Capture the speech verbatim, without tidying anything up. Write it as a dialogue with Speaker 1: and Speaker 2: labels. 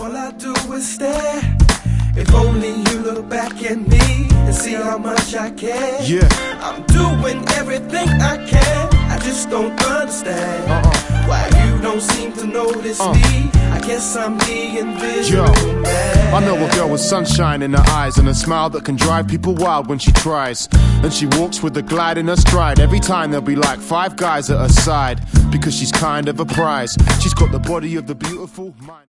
Speaker 1: all I do is stare. If only you look back at me and see how much I care.
Speaker 2: Yeah.
Speaker 1: I'm doing everything I can. I just don't understand
Speaker 2: uh-uh.
Speaker 1: why you don't seem to notice
Speaker 2: uh.
Speaker 1: me. I guess I'm being visual,
Speaker 2: Yo,
Speaker 1: man.
Speaker 2: I know a girl with sunshine in her eyes and a smile that can drive people wild when she tries. And she walks with a glide in her stride. Every time there'll be like five guys at her side, because she's kind of a prize. She's got the body of the beautiful mind.